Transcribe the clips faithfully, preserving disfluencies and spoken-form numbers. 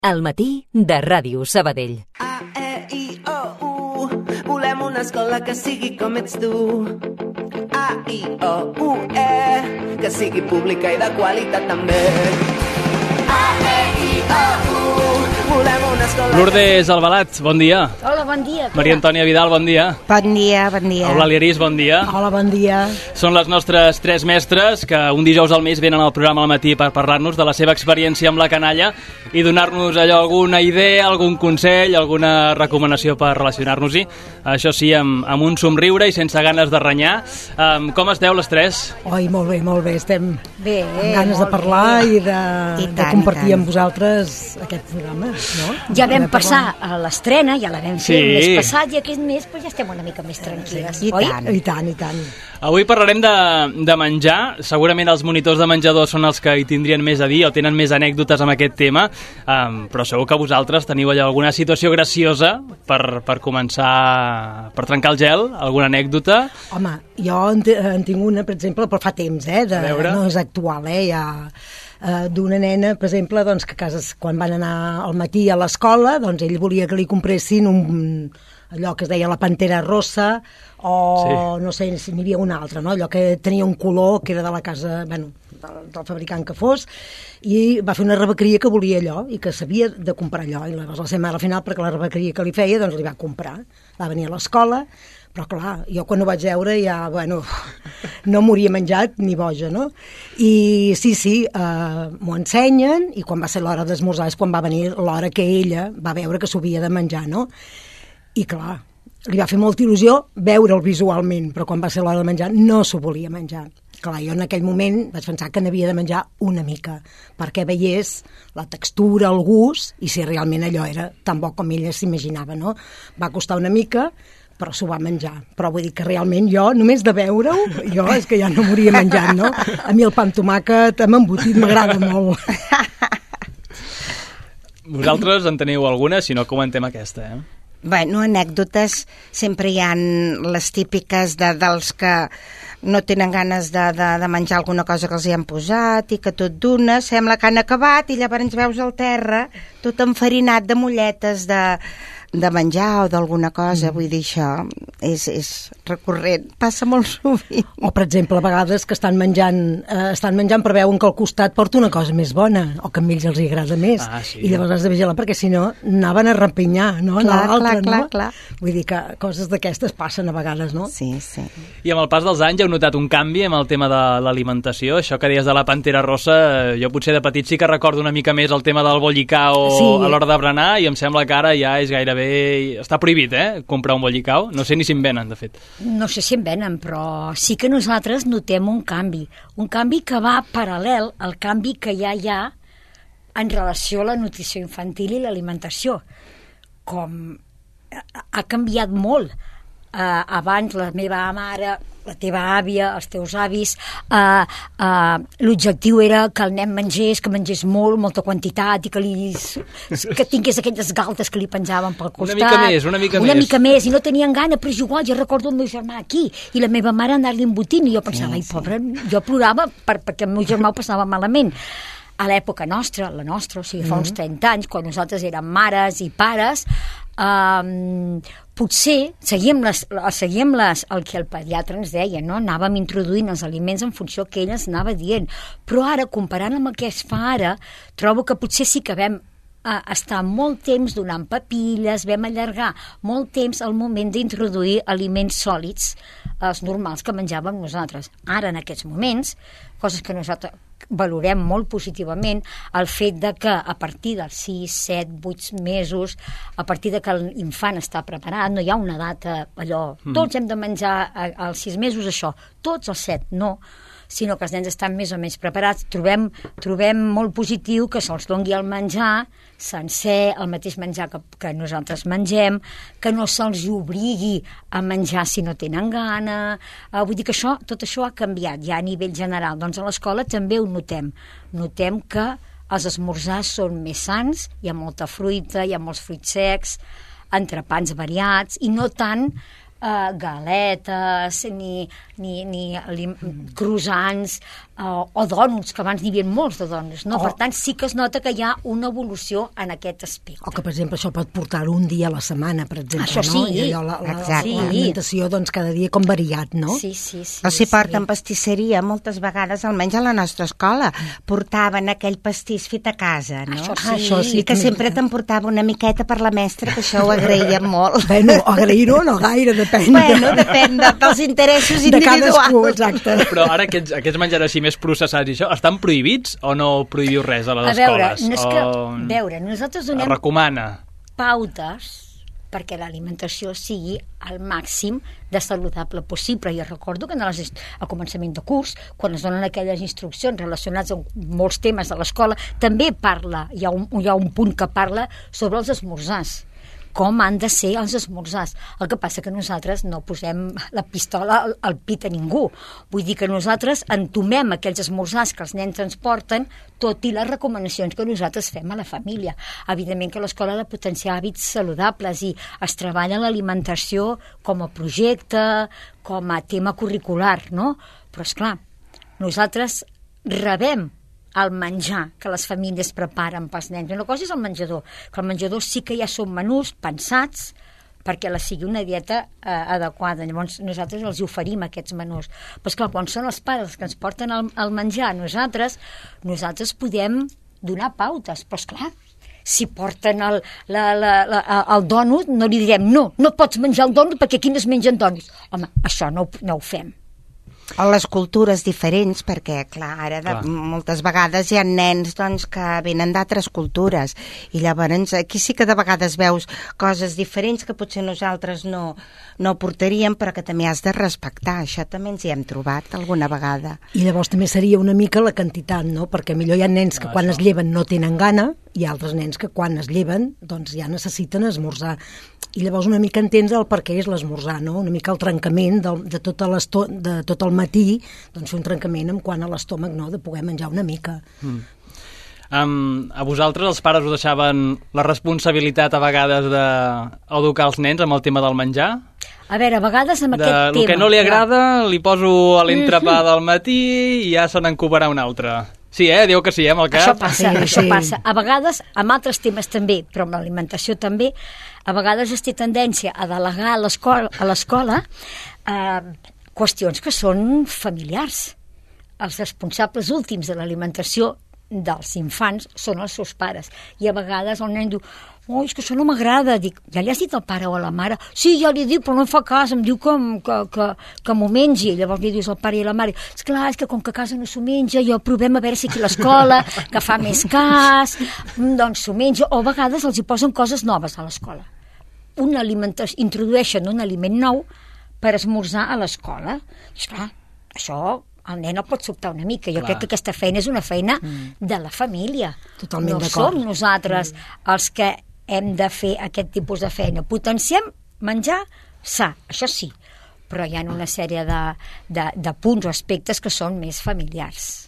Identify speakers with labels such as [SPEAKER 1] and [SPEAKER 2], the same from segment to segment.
[SPEAKER 1] Al matí de Ràdio Sabadell.
[SPEAKER 2] A, E, I, O, U. Volem una escola que sigui com ets tu. A, I, O, U, E. Que sigui pública i de qualitat també. A, E, I, O, U. Volem una escola...
[SPEAKER 3] Lourdes Albalat, bon dia.
[SPEAKER 4] Hola, bon dia.
[SPEAKER 3] Maria Antònia Vidal, bon dia.
[SPEAKER 4] Bon dia, bon dia.
[SPEAKER 3] Eulàlia Arís, bon dia.
[SPEAKER 4] Hola, bon dia.
[SPEAKER 3] Són les nostres tres mestres que un dijous al mes venen al programa al matí per parlar-nos de la seva experiència amb la canalla i donar-nos allò alguna idea, algun consell, alguna recomanació per relacionar-nos-hi. Això sí, amb, amb un somriure i sense ganes de renyar. Um, com esteu les tres?
[SPEAKER 5] Oi, molt bé, molt bé. Estem
[SPEAKER 4] bé,
[SPEAKER 5] amb ganes de parlar bé. i, de, I tant, de compartir amb vosaltres aquest programa. No?
[SPEAKER 4] Ja vam passar a l'estrena, ja la vam fer
[SPEAKER 3] sí.
[SPEAKER 4] el mes passat i aquest mes pues, ja estem una mica més tranquil·les,
[SPEAKER 5] sí. I
[SPEAKER 4] oi?
[SPEAKER 5] Tant, i tant, i tant.
[SPEAKER 3] Avui parlarem de, de menjar. Segurament els monitors de menjador són els que hi tindrien més a dir o tenen més anècdotes amb aquest tema, um, però segur que vosaltres teniu allà alguna situació graciosa per, per començar, per trencar el gel, alguna anècdota?
[SPEAKER 5] Home, jo en, en tinc una, per exemple, però fa temps, eh? De, no és actual, eh? Ja... Uh, d'una nena, per exemple, doncs, que a casa, quan van anar al matí a l'escola, doncs ell volia que li compressin un, allò que es deia la pantera rossa o sí. no sé si n'hi havia una altra, no? Allò que tenia un color que era de la casa, bueno, del, del fabricant que fos, i va fer una rebequeria que volia allò i que sabia de comprar allò, i llavors la seva mare al final, perquè la rebequeria que li feia, doncs li va comprar. Va venir a l'escola, però clar, jo quan ho vaig veure ja, bueno, no m'hauria menjat ni boja, no? I sí, sí, eh, m'ho ensenyen, i quan va ser l'hora d'esmorzar és quan va venir l'hora que ella va veure que s'havia de menjar, no? I clar, li va fer molta il·lusió veure'l visualment, però quan va ser l'hora de menjar no s'ho volia menjar. Clar, jo en aquell moment vaig pensar que n'havia de menjar una mica, perquè veiés la textura, el gust, i si realment allò era tan bo com ella s'imaginava, no? Va costar una mica, però s'ho va menjar. Però vull dir que realment jo, només de veure-ho, jo és que ja no m'hauria menjat, no? A mi el pa amb tomàquet amb embotit m'agrada molt.
[SPEAKER 3] Vosaltres en teniu alguna? Si no, comentem aquesta, eh?
[SPEAKER 6] Bueno, anècdotes, sempre hi ha les típiques de, dels que no tenen ganes de, de, de menjar alguna cosa que els hi han posat i que tot d'una sembla que han acabat i llavors veus al terra tot enfarinat de molletes de, de menjar o d'alguna cosa, mm. vull dir, això és, és recurrent, passa molt sovint.
[SPEAKER 5] O, per exemple, a vegades que estan menjant, eh, estan menjant però veuen que al costat porta una cosa més bona, o que a ells els agrada més,
[SPEAKER 3] ah, sí.
[SPEAKER 5] i llavors has de vigilar, perquè si no, anaven a rempinyar, no?
[SPEAKER 6] Clar,
[SPEAKER 5] l'altre,
[SPEAKER 6] clar, clar,
[SPEAKER 5] no?
[SPEAKER 6] clar.
[SPEAKER 5] Vull dir que coses d'aquestes passen a vegades, no?
[SPEAKER 6] Sí, sí.
[SPEAKER 3] I amb el pas dels anys heu notat un canvi amb el tema de l'alimentació? Això que deies de la pantera rossa, jo potser de petit sí que recordo una mica més el tema del bollicao sí. a l'hora de berenar, i em sembla que ara ja és gairebé... Està prohibit, eh?, comprar un bollicao. No sé ni si en venen, de fet.
[SPEAKER 4] No sé si en venen, però sí que nosaltres notem un canvi. Un canvi que va paral·lel al canvi que ja hi ha en relació a la nutrició infantil i l'alimentació. Com ha canviat molt. Uh, abans la meva mare, la teva àvia, els teus avis, uh, uh, l'objectiu era que el nen mengés, que mengés molt, molta quantitat, i que, li, que tingués aquelles galtes que li penjaven pel costat.
[SPEAKER 3] Una mica més, una mica
[SPEAKER 4] una
[SPEAKER 3] més.
[SPEAKER 4] mica més, i no tenien gana, però és igual, jo recordo el meu germà aquí, i la meva mare anar-li embotint, i jo pensava, sí, ai, pobra, jo plorava per, perquè el meu germà ho passava malament. A l'època nostra, la nostra, o sigui, fa uns trenta anys, quan nosaltres érem mares i pares, um, potser seguíem, les, seguíem les, el que el pediatre ens deia, no? Anàvem introduint els aliments en funció que ell ens anava dient. Però ara, comparant amb el que es fa ara, trobo que potser sí que vam a estar molt temps donant papilles, vam allargar molt temps el moment d'introduir aliments sòlids, els normals que menjàvem nosaltres. Ara, en aquests moments, coses que nosaltres valorem molt positivament, el fet de que a partir dels sis, set, vuit mesos, a partir de que l'infant està preparat, no hi ha una data, allò, tots hem de menjar als sis mesos això, tots els set, no, sinó que els nens estan més o menys preparats. Trobem, trobem molt positiu que se'ls doni el menjar sencer, el mateix menjar que, que nosaltres mengem, que no se'ls obligui a menjar si no tenen gana. Uh, vull dir que això, tot això ha canviat ja a nivell general. Doncs a l'escola també ho notem. Notem que els esmorzars són més sans, hi ha molta fruita, hi ha molts fruits secs, entrepans variats, i no tant uh, galetes, ni, ni, ni croissants, o, o dònuts, que abans n'hi havia molts de dònuts, no?
[SPEAKER 5] Oh.
[SPEAKER 4] Per tant, sí que es nota que hi ha una evolució en aquest aspecte.
[SPEAKER 5] O que, per exemple, això pot portar-ho un dia a la setmana, per exemple,
[SPEAKER 4] Això
[SPEAKER 5] no?
[SPEAKER 4] sí.
[SPEAKER 5] I allò, la, la,
[SPEAKER 6] Exacte.
[SPEAKER 5] l'alimentació, doncs, cada dia com variat, no?
[SPEAKER 4] Sí, sí, sí.
[SPEAKER 6] O si porten
[SPEAKER 4] sí.
[SPEAKER 6] pastisseria, moltes vegades, almenys a la nostra escola, portaven aquell pastís fet a casa, no?
[SPEAKER 4] Això sí.
[SPEAKER 5] Ah, això sí.
[SPEAKER 6] I que sempre te'n portava una miqueta per la mestra, que això ho agraïem molt.
[SPEAKER 5] Bueno, agrair-ho no gaire, depèn.
[SPEAKER 6] Bueno, depèn de, dels interessos
[SPEAKER 5] de cadascú,
[SPEAKER 6] individuals.
[SPEAKER 5] exacte.
[SPEAKER 3] Però ara aquests, aquests menjars així més processats i això, estan prohibits o no prohibiu res a les
[SPEAKER 4] A veure,
[SPEAKER 3] escoles?
[SPEAKER 4] no és que,
[SPEAKER 3] O...
[SPEAKER 4] veure, nosaltres
[SPEAKER 3] Es
[SPEAKER 4] donem
[SPEAKER 3] recomana.
[SPEAKER 4] pautes perquè l'alimentació sigui al màxim de saludable possible. I recordo que en les, al començament de curs, quan es donen aquelles instruccions relacionades amb molts temes de l'escola, també parla, hi ha, un, hi ha un punt que parla sobre els esmorzars, com han de ser els esmorzars. El que passa que nosaltres no posem la pistola al, al pit a ningú. Vull dir que nosaltres entomem aquells esmorzars que els nens ens porten, tot i les recomanacions que nosaltres fem a la família. Evidentment que l'escola ha de potenciar hàbits saludables i es treballa l'alimentació com a projecte, com a tema curricular, no? Però, esclar, nosaltres rebem el menjar que les famílies preparen pels nens. Una cosa és el menjador, que el menjador sí que ja són menús pensats perquè la sigui una dieta eh, adequada. Llavors nosaltres els oferim aquests menús. Però esclar, quan són els pares que ens porten el, el menjar a nosaltres, nosaltres podem donar pautes, però esclar, si porten el, la, la, la, el dònut, no li direm no, no pots menjar el dònut perquè aquí no es mengen dònuts. Home, això no, no ho fem.
[SPEAKER 6] O les cultures diferents, perquè, clar, ara de,
[SPEAKER 3] Clar.
[SPEAKER 6] moltes vegades hi ha nens doncs, que venen d'altres cultures i llavors aquí sí que de vegades veus coses diferents que potser nosaltres no, no portaríem, però que també has de respectar. Això també ens hi hem trobat alguna vegada.
[SPEAKER 5] I llavors també seria una mica la quantitat, no? Perquè millor hi ha nens que
[SPEAKER 3] Ah,
[SPEAKER 5] quan
[SPEAKER 3] això.
[SPEAKER 5] es lleven no tenen gana i altres nens que quan es lleven doncs ja necessiten esmorzar. I llavors una mica entens el per què és l'esmorzar, no? Una mica el trencament del, de, tota de tot el matí, doncs fer un trencament en quant a l'estómac, no? De poder menjar una mica.
[SPEAKER 3] Mm. Um, a vosaltres els pares us deixaven la responsabilitat a vegades d'educar els nens amb el tema del menjar?
[SPEAKER 4] A veure, a vegades amb
[SPEAKER 3] De,
[SPEAKER 4] aquest
[SPEAKER 3] el
[SPEAKER 4] tema...
[SPEAKER 3] que no li agrada li poso a l'entrepà
[SPEAKER 4] Mhm.
[SPEAKER 3] del matí i ja se n'encobrarà un altre. Sí, eh? Diu que sí, eh, amb el cap.
[SPEAKER 4] Això passa,
[SPEAKER 5] Sí,
[SPEAKER 4] això
[SPEAKER 5] sí.
[SPEAKER 4] passa. A vegades, amb altres temes també, però amb l'alimentació també, a vegades es té tendència a delegar a l'escola a l'escola eh, qüestions que són familiars. Els responsables últims de l'alimentació dels infants són els seus pares. I a vegades el nen diu, oh, és que això no m'agrada. Dic, ja li has dit al pare o a la mare? Sí, ja li dic, però no em fa cas, em diu que, que, que, que m'ho mengi. Llavors li dius al pare i a la mare, esclar, és que com que a casa no s'ho menja, jo provem a veure si aquí a l'escola, que fa més cas, doncs s'ho menja. O a vegades els hi posen coses noves a l'escola. Una alimentació, introdueixen un aliment nou per esmorzar a l'escola. Esclar, això el nen el pot sobtar una mica. Jo
[SPEAKER 3] Clar.
[SPEAKER 4] crec que aquesta feina és una feina mm. de la família.
[SPEAKER 5] Totalment
[SPEAKER 4] no
[SPEAKER 5] d'acord.
[SPEAKER 4] som nosaltres mm. els que hem de fer aquest tipus de feina. Potenciem menjar sa, això sí, però hi ha una sèrie de, de, de punts o aspectes que són més familiars.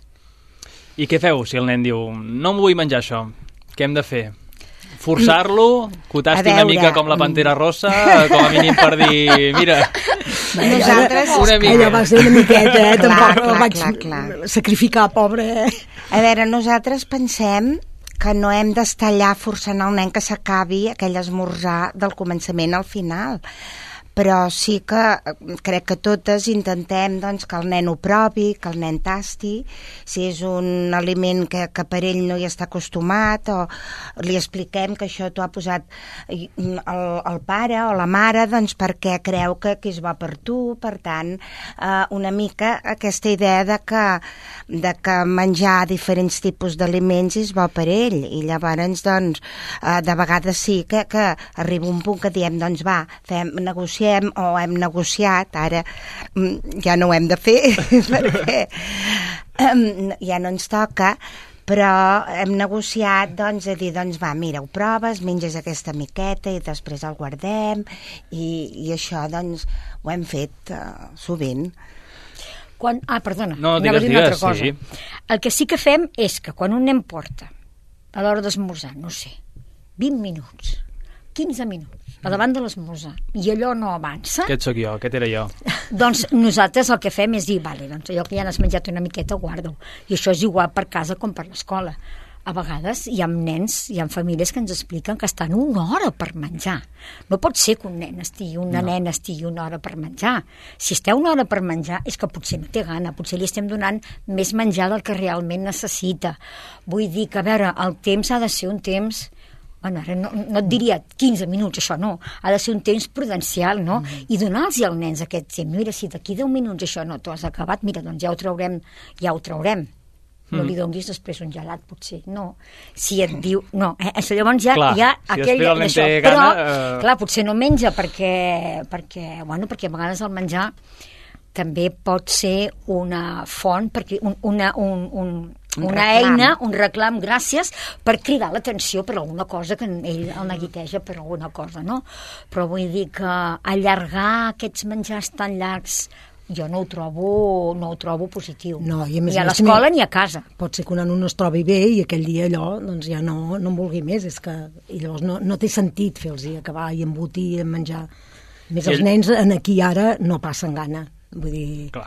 [SPEAKER 3] I què feu si el nen diu, no m'ho vull menjar això? Què hem de fer? Forçar-lo? Que ho tasti
[SPEAKER 6] A
[SPEAKER 3] una
[SPEAKER 6] veure,
[SPEAKER 3] mica com la pantera rossa? Com a mínim per dir, mira...
[SPEAKER 6] Nosaltres...
[SPEAKER 3] Una mica.
[SPEAKER 5] Ella va ser una miqueta, eh?
[SPEAKER 6] Clar,
[SPEAKER 5] Tampoc
[SPEAKER 6] clar,
[SPEAKER 5] la vaig
[SPEAKER 6] clar, clar.
[SPEAKER 5] sacrificar, pobre, eh?
[SPEAKER 6] A veure, nosaltres pensem que no hem d'estar allà forçant el nen que s'acabi aquell esmorzar del començament al final. Però sí que crec que totes intentem doncs, que el nen ho provi, que el nen tasti, si és un aliment que, que per ell no hi està acostumat, o li expliquem que això t'ho ha posat el, el pare o la mare doncs, perquè creu que, que és bo per tu. Per tant, eh, una mica aquesta idea de que, de que menjar diferents tipus d'aliments és bo per ell. I llavors, doncs, eh, de vegades sí que, que arriba un punt que diem, doncs va, fem, negociem o hem negociat, ara ja no ho hem de fer perquè um, ja no ens toca, però hem negociat doncs, a dir, doncs va, mira, ho proves, menges aquesta miqueta i després el guardem i, i això doncs ho hem fet uh, sovint.
[SPEAKER 4] Quan, ah, perdona,
[SPEAKER 3] No,
[SPEAKER 4] anava a
[SPEAKER 3] digues,
[SPEAKER 4] dir una altra
[SPEAKER 3] digues,
[SPEAKER 4] cosa.
[SPEAKER 3] sí.
[SPEAKER 4] El que sí que fem és que quan un nen porta a l'hora d'esmorzar, no sé, vint minuts quinze minuts, a davant de l'esmorzar, i allò no avança...
[SPEAKER 3] Aquest sóc jo, aquest era jo.
[SPEAKER 4] Doncs nosaltres el que fem és dir, vale, doncs allò que ja n'has menjat una miqueta, guarda-ho. I això és igual per casa com per l'escola. A vegades hi ha nens, hi ha famílies que ens expliquen que estan una hora per menjar. No pot ser que un nen estigui, una no. nena estigui una hora per menjar. Si esteu una hora per menjar és que potser no té gana, potser li estem donant més menjar del que realment necessita. Vull dir que, a veure, el temps ha de ser un temps... Bueno, ara no, no et diria quinze minuts, això no. Ha de ser un temps prudencial, no? Mm. I donar-los als nens aquest temps. Mira, si d'aquí deu minuts això no t'ho has acabat, mira, doncs ja ho traurem, ja ho traurem. No li donguis després un gelat, potser. No. Si et diu... No, eh? Això llavors ja...
[SPEAKER 3] Clar,
[SPEAKER 4] ja
[SPEAKER 3] si
[SPEAKER 4] aquell,
[SPEAKER 3] realment
[SPEAKER 4] això.
[SPEAKER 3] té
[SPEAKER 4] Però,
[SPEAKER 3] gana... Eh...
[SPEAKER 4] clar, potser no menja perquè, perquè, bueno, perquè a vegades el menjar també pot ser una font, perquè un, una, un, un,
[SPEAKER 6] un
[SPEAKER 4] una
[SPEAKER 6] reclam.
[SPEAKER 4] eina, un reclam, gràcies, per cridar l'atenció per alguna cosa que ell el neguiteja per alguna cosa, no? Però vull dir que allargar aquests menjars tan llargs jo no ho trobo, no ho trobo positiu.
[SPEAKER 5] No, i a més
[SPEAKER 4] ni a
[SPEAKER 5] més,
[SPEAKER 4] l'escola ni a casa.
[SPEAKER 5] Pot ser que un nano no es trobi bé i aquell dia allò doncs ja no, no en vulgui més. És que, i llavors no, no té sentit fer-los acabar i embotir i menjar. A més, els
[SPEAKER 3] ell...
[SPEAKER 5] nens en aquí ara no passen gana. Vull dir...
[SPEAKER 3] Clar.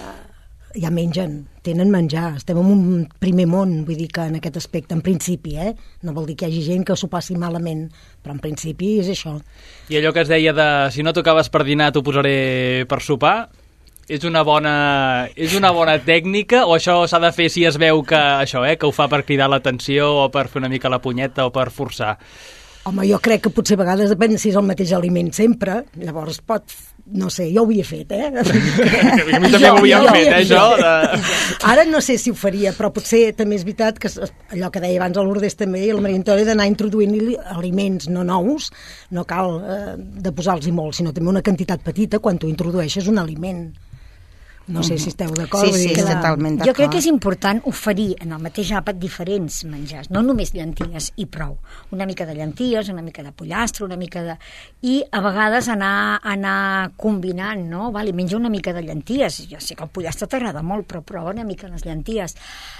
[SPEAKER 5] Ja mengen, tenen menjar. Estem en un primer món, vull dir que en aquest aspecte, en principi, eh? No vol dir que hi hagi gent que s'ho passi malament, però en principi és això.
[SPEAKER 3] I allò que es deia de si no tocaves per dinar t'ho posaré per sopar, és una bona, és una bona tècnica o això s'ha de fer si es veu que això, eh, que ho fa per cridar l'atenció o per fer una mica la punyeta o per forçar?
[SPEAKER 5] Home, jo crec que potser a vegades depèn si és el mateix aliment sempre, llavors pot, no sé, jo ho havia fet, eh?
[SPEAKER 3] A mi també ho havíem fet, eh, això? De...
[SPEAKER 5] Ara no sé si ho faria, però potser també és veritat que allò que deia abans a Lourdes també, i la Maria Antònia, d'anar introduint aliments no nous, no cal eh, de posar-los-hi molt, sinó també una quantitat petita quan tu introdueixes un aliment. No sé si esteu d'acord.
[SPEAKER 6] Sí, sí,
[SPEAKER 5] que...
[SPEAKER 6] totalment d'acord.
[SPEAKER 4] Jo crec que és important oferir en el mateix àpat diferents menjars, no només llenties i prou. Una mica de llenties, una mica de pollastre, una mica de... I a vegades anar, anar combinant, no? Vale, menja una mica de llenties. Jo sé que el pollastre t'agrada molt, però prova una mica les llenties.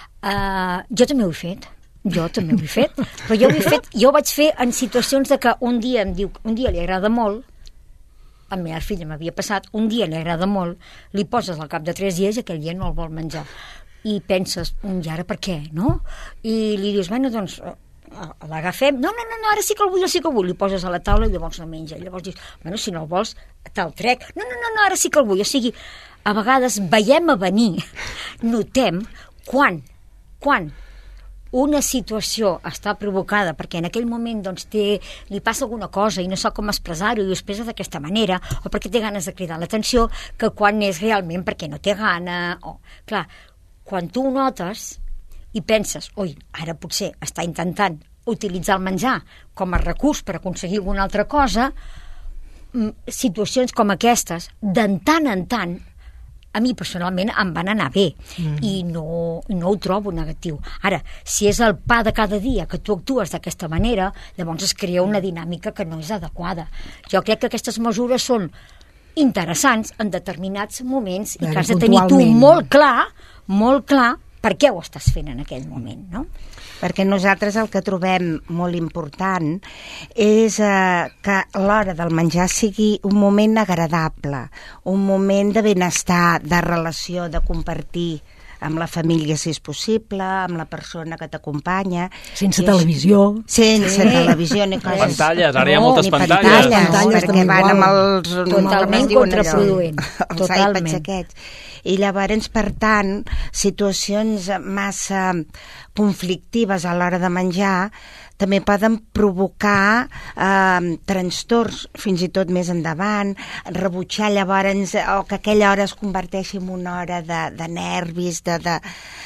[SPEAKER 4] Uh, jo també ho he fet. Jo també ho he fet. Però jo ho he fet, jo ho vaig fer en situacions de que un dia em diu, un dia li agrada molt, a la meva filla m'havia passat, un dia li agrada molt, li poses al cap de tres dies i aquell dia no el vol menjar. I penses, i ara per què, no? I li dius, bueno, doncs, l'agafem, no, no, no, no, ara sí que el vull, ara sí que el vull, li poses a la taula i llavors no menja. I llavors dius, bueno, si no el vols, te'l trec. No, no, no, no, ara sí que el vull. O sigui, a vegades veiem a venir, notem quan, quan una situació està provocada perquè en aquell moment doncs, té, li passa alguna cosa i no sap com expressar-ho i ho expressa d'aquesta manera o perquè té ganes de cridar l'atenció que quan és realment perquè no té gana o... Clar, quan tu ho notes i penses, ui, ara potser està intentant utilitzar el menjar com a recurs per aconseguir alguna altra cosa, situacions com aquestes, de tant en tant, a mi personalment em van anar bé mm. i no, no ho trobo negatiu. Ara, si és el pa de cada dia que tu actues d'aquesta manera, llavors es crea una dinàmica que no és adequada. Jo crec que aquestes mesures són interessants en determinats moments i que has de tenir tu molt clar, molt clar per què ho estàs fent en aquell moment, no?
[SPEAKER 6] Perquè nosaltres el que trobem molt important és eh, que l'hora del menjar sigui un moment agradable, un moment de benestar, de relació, de compartir amb la família, si és possible, amb la persona que t'acompanya.
[SPEAKER 5] Sense televisió.
[SPEAKER 6] Sense sí. televisió ni coses.
[SPEAKER 3] Pantalles, ara hi ha
[SPEAKER 6] no,
[SPEAKER 3] moltes pantalles.
[SPEAKER 6] pantalles.
[SPEAKER 5] pantalles
[SPEAKER 6] perquè van amb els...
[SPEAKER 4] Totalment contraproduent.
[SPEAKER 6] Els iPads aquests. I llavors, per tant, situacions massa conflictives a l'hora de menjar també poden provocar eh, trastorns fins i tot més endavant, rebutjar llavors, o que aquella hora es converteixi en una hora de, de nervis, de, de,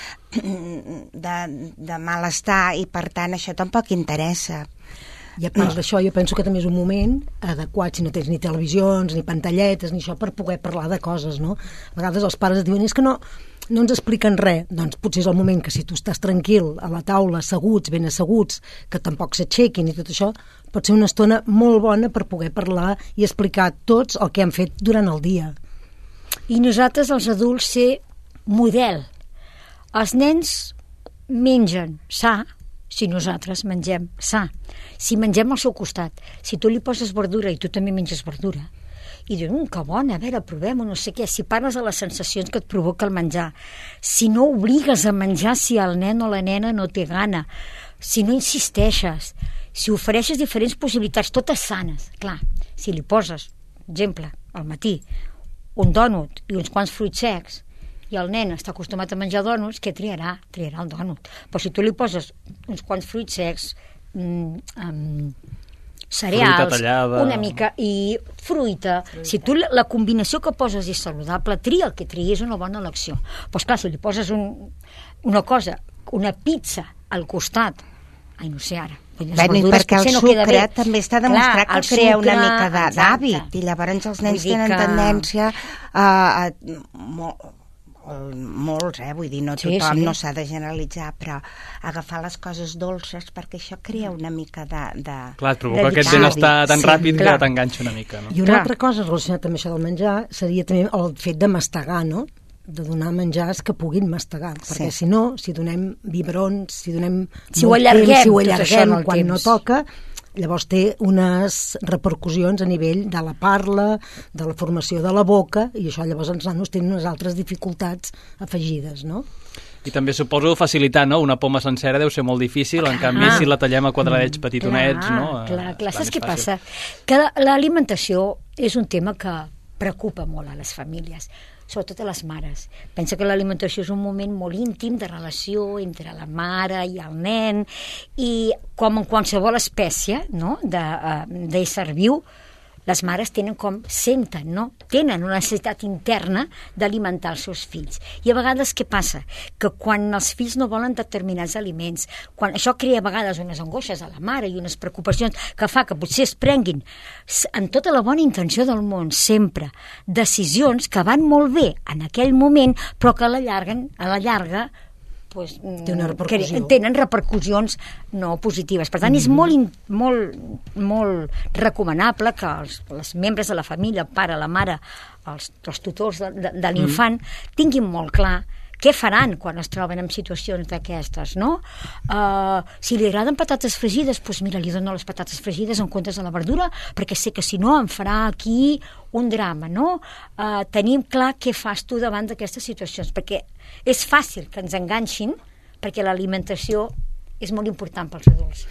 [SPEAKER 6] de, de malestar, i per tant això tampoc interessa.
[SPEAKER 5] I a part d'això, jo penso que també és un moment adequat, si no tens ni televisions, ni pantalletes, ni això, per poder parlar de coses, no? A vegades els pares et diuen, és que no, no ens expliquen res. Doncs potser és el moment que si tu estàs tranquil a la taula, asseguts, ben asseguts, que tampoc s'aixequin i tot això, pot ser una estona molt bona per poder parlar i explicar tots el que han fet durant el dia.
[SPEAKER 4] I nosaltres, els adults, ser model. Els nens mengen sa, si nosaltres mengem sa, si mengem al seu costat, si tu li poses verdura i tu també menges verdura, i dius, mmm, que bona, a veure, provem-ho, no sé què, si parles de les sensacions que et provoca el menjar, si no obligues a menjar si el nen o la nena no té gana, si no insisteixes, si ofereixes diferents possibilitats, totes sanes, clar, si li poses, exemple, al matí, un dònut i uns quants fruits secs, i el nen està acostumat a menjar dònuts, què triarà? Triarà el dònut. Però si tu li poses uns quants fruits secs, mm, um, cereals, una mica, i fruita, fruita, si tu la combinació que poses és saludable, tria el que tria, és una bona elecció. Però esclar, si li poses un, una cosa, una pizza al costat, ai, no sé ara,
[SPEAKER 6] bueno, i perquè el sucre no també està demostrat que crea sucre, una mica d'hàbit, i llavors els nens tenen que... tendència a... a molts, eh? Vull dir, no
[SPEAKER 4] sí,
[SPEAKER 6] tothom
[SPEAKER 4] sí.
[SPEAKER 6] no s'ha de generalitzar, però agafar les coses dolces perquè això crea una mica de... de
[SPEAKER 3] clar, et provoca aquest benestar tan
[SPEAKER 6] sí,
[SPEAKER 3] ràpid
[SPEAKER 6] clar.
[SPEAKER 3] que t'enganxa una mica, no?
[SPEAKER 5] I una
[SPEAKER 4] clar.
[SPEAKER 5] altra cosa relacionada amb això del menjar seria també el fet de mastegar, no? De donar menjars que puguin mastegar, sí. Perquè si no, si donem biberons, si donem
[SPEAKER 4] si ho allarguem,
[SPEAKER 5] temps, si ho allarguem
[SPEAKER 4] no
[SPEAKER 5] quan
[SPEAKER 4] temps.
[SPEAKER 5] no toca, llavors té unes repercussions a nivell de la parla, de la formació de la boca, i això llavors els nanos tenen unes altres dificultats afegides, no?
[SPEAKER 3] I també suposo facilitar, no? Una poma sencera deu ser molt difícil, en canvi
[SPEAKER 4] ah.
[SPEAKER 3] si la tallem a quadradets petitonets,
[SPEAKER 4] clar,
[SPEAKER 3] no?
[SPEAKER 4] Clar, clar, saps què
[SPEAKER 3] fàcil.
[SPEAKER 4] passa? Que l'alimentació és un tema que preocupa molt a les famílies, sobretot a les mares. Pensa que l'alimentació és un moment molt íntim de relació entre la mare i el nen, i com en qualsevol espècie, no?, d'ésser viu, les mares tenen com, senten, no? Tenen una necessitat interna d'alimentar els seus fills. I a vegades què passa? Que quan els fills no volen determinats aliments, quan això crea a vegades unes angoixes a la mare i unes preocupacions que fa que potser es prenguin, amb tota la bona intenció del món, sempre, decisions que van molt bé en aquell moment, però que a la llarga, a la llarga pues,
[SPEAKER 5] Té una repercussió.
[SPEAKER 4] tenen repercussions no positives. Per tant, mm-hmm. és molt, molt, molt recomanable que els, els membres de la família, el pare, la mare, els, els tutors de, de, de l'infant, mm-hmm. tinguin molt clar què faran quan es troben en situacions d'aquestes, no? Uh, si li agraden patates fregides, doncs mira, li dono les patates fregides en comptes de la verdura, perquè sé que si no em farà aquí un drama, no? Uh, tenim clar què fas tu davant d'aquestes situacions, perquè és fàcil que ens enganxin, perquè l'alimentació és molt important pels adults.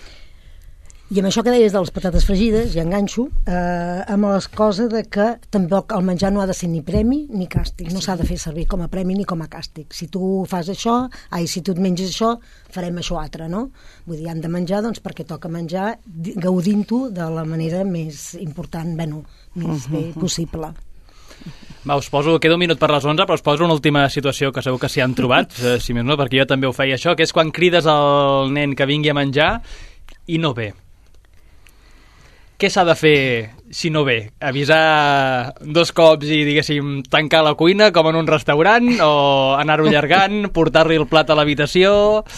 [SPEAKER 5] I amb això que deies de les patates fregides, i enganxo, eh, amb la cosa de que tampoc el menjar no ha de ser ni premi ni càstig, no s'ha de fer servir com a premi ni com a càstig. Si tu fas això, ai, si tu et menges això, farem això altre, no? Vull dir, han de menjar doncs, perquè toca menjar gaudint-ho de la manera més important, bueno, més bé possible.
[SPEAKER 3] Va, us poso, queda un minut per les onze, però us poso una última situació que segur que s'hi han trobat, si més no, perquè jo també ho feia això, que és quan crides al nen que vingui a menjar i no ve. Què s'ha de fer si no ve? Avisar dos cops i, diguéssim, tancar la cuina com en un restaurant, o anar-ho allargant, portar-li el plat a l'habitació?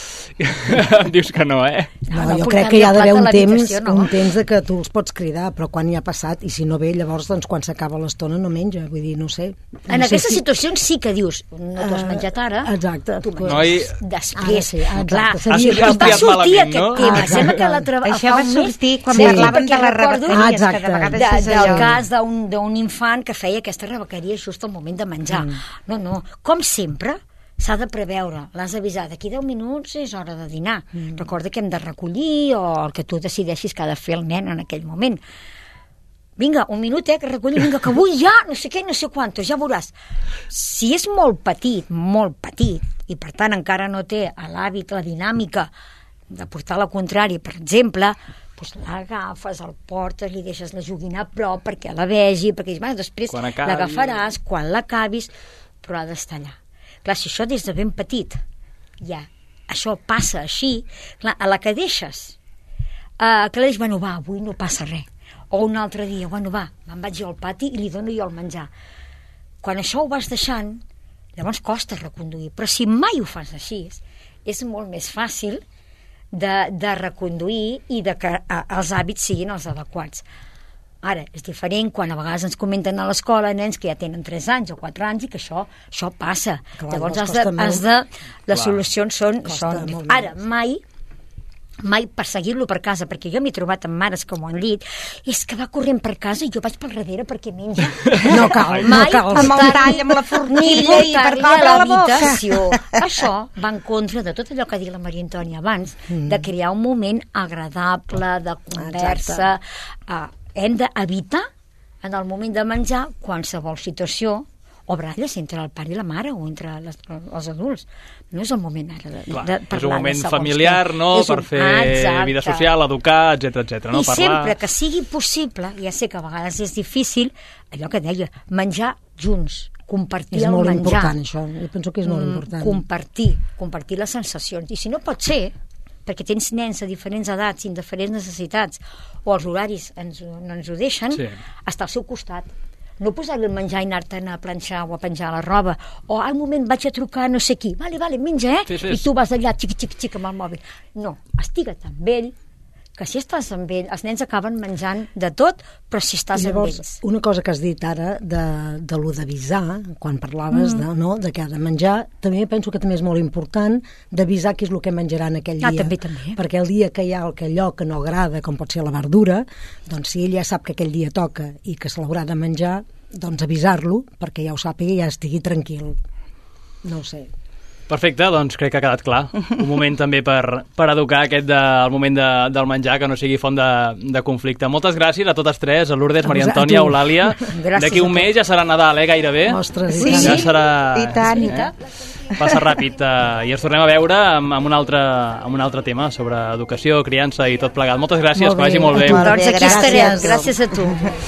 [SPEAKER 3] Em dius que no, eh?
[SPEAKER 5] No, no, jo crec que hi ha d'haver un temps, no? un temps de que tu els pots cridar, però quan ja ha passat, i si no ve, llavors, doncs, quan s'acaba l'estona no menja, vull dir, no sé. No
[SPEAKER 4] en
[SPEAKER 5] sé
[SPEAKER 4] aquestes
[SPEAKER 5] si...
[SPEAKER 4] situacions sí que dius, no t'ho has menjat ara,
[SPEAKER 5] uh, exacte.
[SPEAKER 4] tu menges
[SPEAKER 3] Noi...
[SPEAKER 4] després.
[SPEAKER 5] Sí, exacte.
[SPEAKER 4] Clar,
[SPEAKER 5] Seria...
[SPEAKER 3] Has
[SPEAKER 4] va sortir
[SPEAKER 3] malament,
[SPEAKER 4] aquest
[SPEAKER 3] no?
[SPEAKER 4] tema,
[SPEAKER 5] Ah,
[SPEAKER 4] sembla que l'altre
[SPEAKER 6] això va sortir quan
[SPEAKER 4] sí,
[SPEAKER 6] parlàvem de les rebequeries,
[SPEAKER 5] Ah,
[SPEAKER 6] que de vegades
[SPEAKER 4] de,
[SPEAKER 6] és
[SPEAKER 4] del
[SPEAKER 6] allò.
[SPEAKER 4] cas d'un infant que feia aquesta rebequeria just al moment de menjar. Mm. No, no, com sempre, s'ha de preveure, l'has d'avisar, d'aquí deu minuts és hora de dinar. Mm. Recorda que hem de recollir o el que tu decideixis que ha de fer el nen en aquell moment. Vinga, un minut, eh, que recollim, vinga, que vull ja, no sé què, no sé quantos, ja veuràs. Si és molt petit, molt petit, i per tant encara no té l'hàbit, la dinàmica de portar la contrària, per exemple, doncs l'agafes, el portes, li deixes la joguina a prop perquè la vegi, perquè bueno, després l'agafaràs quan l'acabis, però ha d'estar allà. Clar, si això des de ben petit ja això passa així, clar, a la que deixes uh, que la deixes, bueno, va, avui no passa res, o un altre dia, bueno, va, me'n vaig jo al pati i li dono jo el menjar. Quan això ho vas deixant, llavors costa reconduir, però si mai ho fas així, és molt més fàcil De, de reconduir i de que a, els hàbits siguin els adequats. Ara, és diferent quan a vegades ens comenten a l'escola nens que ja tenen tres anys o quatre anys i que això, això passa.
[SPEAKER 5] Clar,
[SPEAKER 4] llavors has
[SPEAKER 5] costa
[SPEAKER 4] de, has de, les
[SPEAKER 3] Clar.
[SPEAKER 4] solucions són,
[SPEAKER 5] Costa
[SPEAKER 4] són
[SPEAKER 5] molt
[SPEAKER 4] ara, mai mai perseguir-lo per casa, perquè jo m'he trobat amb mares que m'ho han dit, és que va corrent per casa i jo vaig per darrere perquè menja.
[SPEAKER 5] No cal, no
[SPEAKER 4] mai
[SPEAKER 5] cal.
[SPEAKER 6] Amb el tall, amb la forquilla i per
[SPEAKER 4] portar-li
[SPEAKER 6] dalt
[SPEAKER 4] a
[SPEAKER 6] a la boca.
[SPEAKER 4] l'habitació. Això va en contra de tot allò que ha dit la Maria Antònia abans, mm. de crear un moment agradable, de conversa. Uh, hem d'evitar, en el moment de menjar, qualsevol situació o baralles entre el pare i la mare o entre les, els adults. No és el moment ara de,
[SPEAKER 3] Clar,
[SPEAKER 4] de parlar.
[SPEAKER 3] és un moment
[SPEAKER 4] de
[SPEAKER 3] familiar,
[SPEAKER 4] què.
[SPEAKER 3] no?,
[SPEAKER 4] És
[SPEAKER 3] per
[SPEAKER 4] un...
[SPEAKER 3] fer
[SPEAKER 4] Exacte.
[SPEAKER 3] vida social, educar, etcètera, etcètera. No?
[SPEAKER 4] I
[SPEAKER 3] Parlar...
[SPEAKER 4] sempre que sigui possible, ja sé que a vegades és difícil, allò que deia, menjar junts, compartir
[SPEAKER 5] És
[SPEAKER 4] el
[SPEAKER 5] molt
[SPEAKER 4] menjar.
[SPEAKER 5] important, això. Jo penso que és molt important.
[SPEAKER 4] Compartir, compartir les sensacions. I si no pot ser, perquè tens nens a diferents edats i amb diferents necessitats, o els horaris ens, no ens ho deixen,
[SPEAKER 3] Sí.
[SPEAKER 4] estar al seu costat. No posar-li el menjar i anar-te'n a planxar o a penjar la roba, o al moment vaig a trucar a no sé qui, vale, vale, menja, eh?
[SPEAKER 3] Fes, fes.
[SPEAKER 4] I tu vas allà, xic, xic, xic, amb el mòbil. No, estiga't amb ell, que si estàs amb ell, els nens acaben menjant de tot, però si estàs
[SPEAKER 5] I llavors,
[SPEAKER 4] amb ells.
[SPEAKER 5] una cosa que has dit ara de, de lo d'avisar, quan parlaves mm. de, no, de que ha de menjar, també penso que també és molt important d'avisar què és el que menjaran aquell
[SPEAKER 4] Ah,
[SPEAKER 5] dia.
[SPEAKER 4] també, també.
[SPEAKER 5] Perquè el dia que hi ha allò que no agrada, com pot ser la verdura, doncs si ell ja sap que aquell dia toca i que se l'haurà de menjar, doncs avisar-lo perquè ja ho sàpiga i ja estigui tranquil. No ho sé.
[SPEAKER 3] Perfecte, doncs crec que ha quedat clar. Un moment també per, per educar aquest de, el moment de, del menjar, que no sigui font de, de conflicte. Moltes gràcies a totes tres, a Lourdes,
[SPEAKER 5] A
[SPEAKER 3] Maria
[SPEAKER 5] vos- a
[SPEAKER 3] Antònia,
[SPEAKER 5] tu.
[SPEAKER 3] Eulàlia.
[SPEAKER 4] Gràcies
[SPEAKER 3] D'aquí un
[SPEAKER 4] a tu.
[SPEAKER 3] mes ja serà Nadal, eh, gairebé.
[SPEAKER 5] Ostres, i
[SPEAKER 6] Sí,
[SPEAKER 5] tant.
[SPEAKER 3] Ja serà...
[SPEAKER 6] i tant, i
[SPEAKER 3] eh?
[SPEAKER 6] tant.
[SPEAKER 3] Passa ràpid. Eh, I ens tornem a veure amb, amb, un altre, amb un altre tema sobre educació, criança i tot plegat. Moltes gràcies,
[SPEAKER 5] Molt
[SPEAKER 3] que vagi
[SPEAKER 5] bé,
[SPEAKER 3] molt
[SPEAKER 5] a
[SPEAKER 3] bé.
[SPEAKER 5] tu.
[SPEAKER 6] Molt
[SPEAKER 4] Doncs
[SPEAKER 6] bé,
[SPEAKER 4] aquí estarem,
[SPEAKER 6] gràcies.
[SPEAKER 4] gràcies a tu.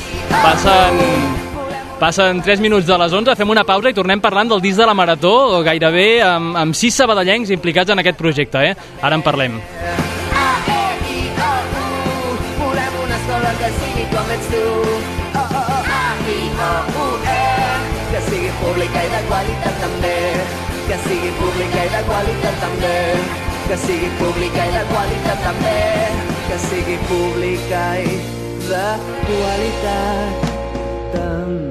[SPEAKER 3] Passen... Passen tres minuts de les onze, fem una pausa i tornem parlant del disc de la Marató, gairebé amb, amb sis sabadellencs implicats en aquest projecte, eh? Ara en parlem.
[SPEAKER 2] A, E, I, O, U. Volem una escola que sigui com ets tu. O, O, O, A, I, O, U, E. Que sigui pública i de qualitat també. Que sigui pública i de qualitat també. Que sigui pública i de qualitat també. Que sigui pública i de qualitat també.